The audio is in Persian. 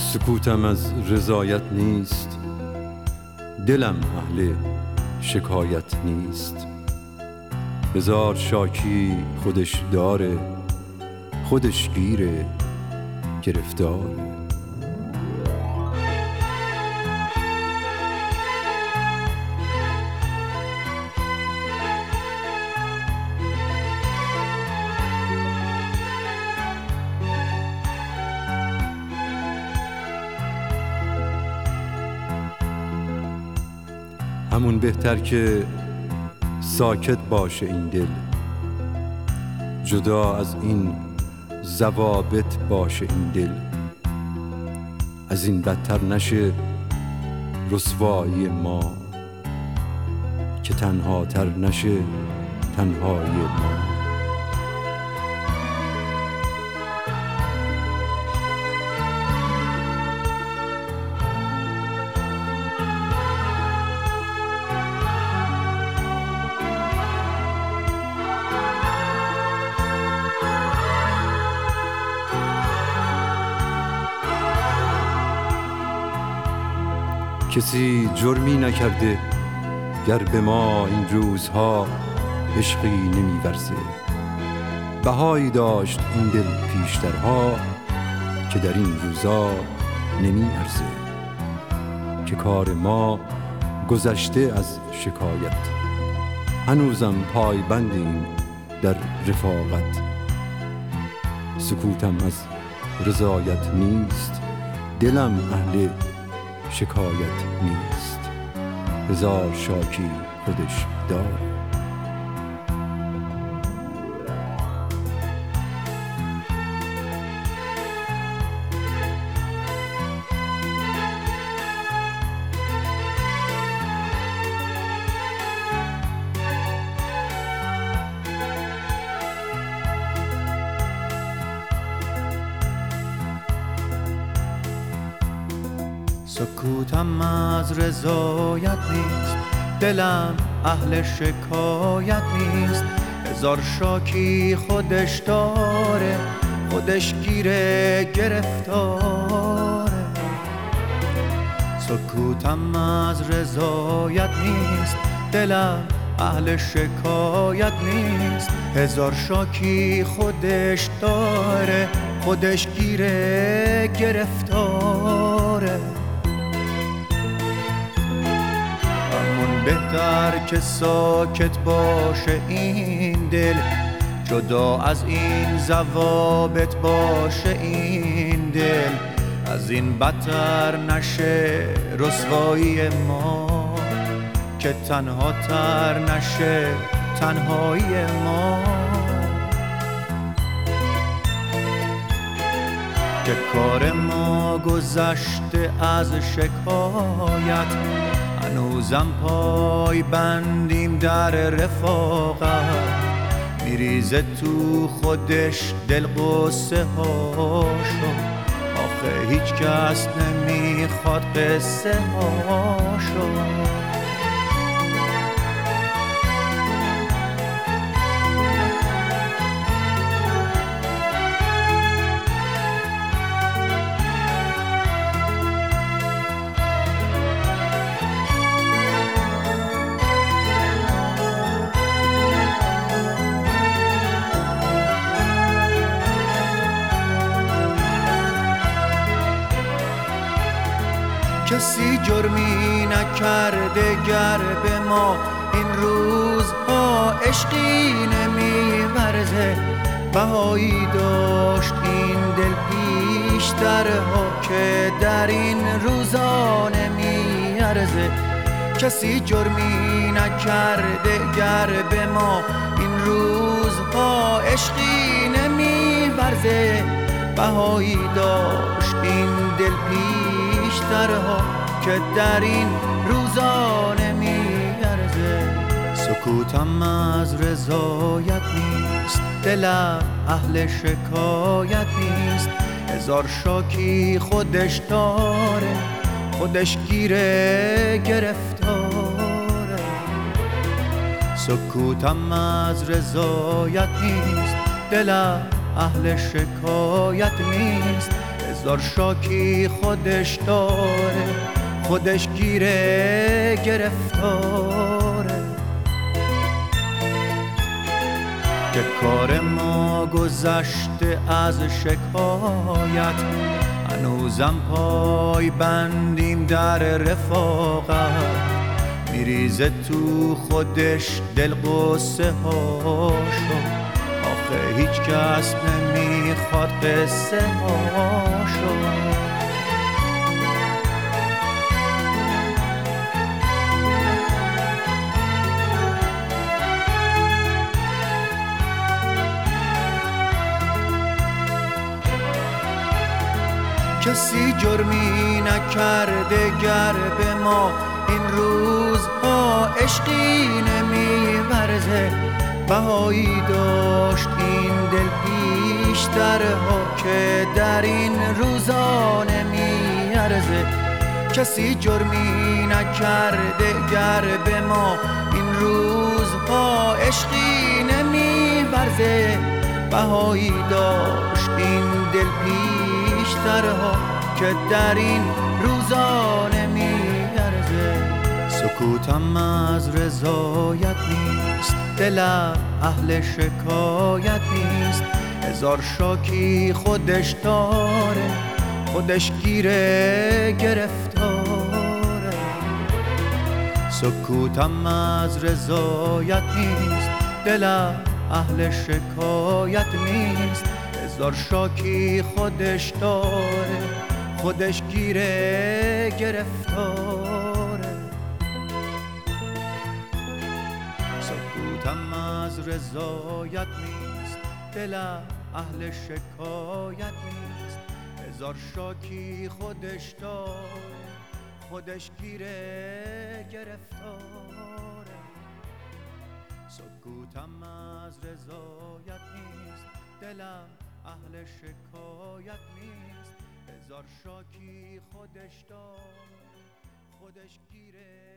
سکوتم از رضایت نیست، دلم اهل شکایت نیست. هزار شاکی خودش داره، خودش گیره گرفتاره. همون بهتر که ساکت باشه این دل، جدا از این ضوابط باشه این دل. از این بدتر نشه رسوایی ما، که تنها تر نشه تنهایی ما. کسی جرمی نکرده گر به ما این روزها عشقی نمی‌ورزه. بهایی داشت این دل پیشترها که در این روزا نمی‌ارزه. که کار ما گذشته از شکایت، هنوزم پایبندیم در رفاقت. سکوتم از رضایت نیست، دلم اهل شکایت نیست. هزار شاکی خودش داره. سکوتم از رضایت نیست، دلم اهل شکایت نیست. هزار شاکی خودش داره، خودش گیره گرفتاره. سکوتم از رضایت نیست، دلم اهل شکایت نیست. هزار شاکی خودش داره، خودش گیره گرفتاره. بهتر که ساکت باشه این دل، جدا از این ضوابط باشه این دل. از این بدتر نشه رسوایی ما، که تنها تر نشه تنهایی ما. که کار ما گذشته از شکایت، هنوزم پای بندیم در رفاقت. میریزه تو خودش دل قصه هاشو، آخه هیچ کس نمیخواد قصه هاشو. کسی جرمی نکرده گر به ما این روزها عشقی نمی‌ورزه. بهایی داشت این دل پیشترها که در این روزا نمی‌ارزه. کسی جرمی نکرده گر به ما این روزها عشقی نمی‌ورزه. بهایی داشت این دل پیشترها که در این روزا نمی‌ارزه. سکوتم از رضایت نیست، دلم اهل شکایت نیست. هزار شاکی خودش داره، خودش گیره گرفتاره. سکوتم از رضایت نیست، دلم اهل شکایت نیست. هزار شاکی خودش داره، خودش گیره گرفتاره. که کار ما گذشته از شکایت، هنوزم پای بندیم در رفاقت. میریزه تو خودش دل قصه هاشو، آخه هیچ کس نمیخواد قصه هاشو. کسی جرمی نکرده گر به ما این روزها عشقی نمیورزه. بهایی داشت این دل پیشترها که در این روزا نمیارزه. کسی جرمی نکرده گر به ما این روزها عشقی نمیورزه. بهایی داشت این دل پیشترها که در این روزا نمیارزه. سکوتم از رضایت نیست، دلم اهل شکایت نیست. هزار شاکی خودش داره، خودش گیره گرفتاره. سکوتم از رضایت نیست، دلم اهل شکایت نیست. هزار شاکی خودش داره، خودش گیره گرفتاره. سکوتم از رضایت نیست، دلم اهل شکایت نیست. هزار شاکی خودش داره، خودش گیره گرفتاره. سکوتم از رضایت نیست، دلم اهل شکایت نیست. هزار شاکی خودش داره، خودش گیره